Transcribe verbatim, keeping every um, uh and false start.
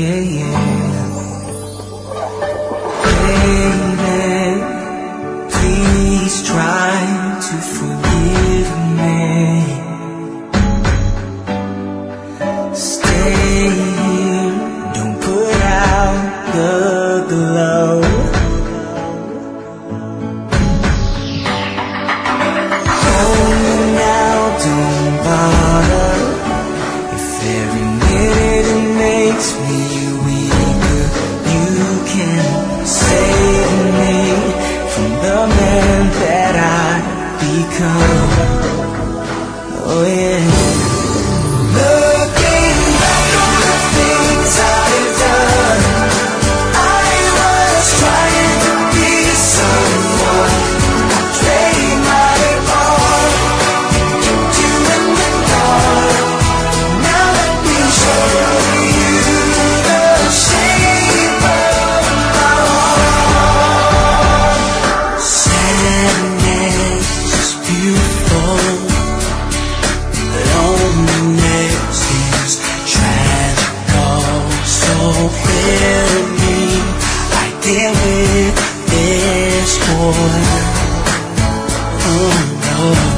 yeah, yeah. Baby, please try to forgive me. Stay here, don't put out the glow. Hold me now, don't bother. If every minute it makes me weaker, you can save me from the man that I become. Oh yeah. Looking back on the things I've done, I was trying to be someone. I played my part, kept you in the dark. Now let me show you the shape of my heart. Sadness is beautiful, loneliness is tragic. So clear to me, I deal with this boy. Oh no.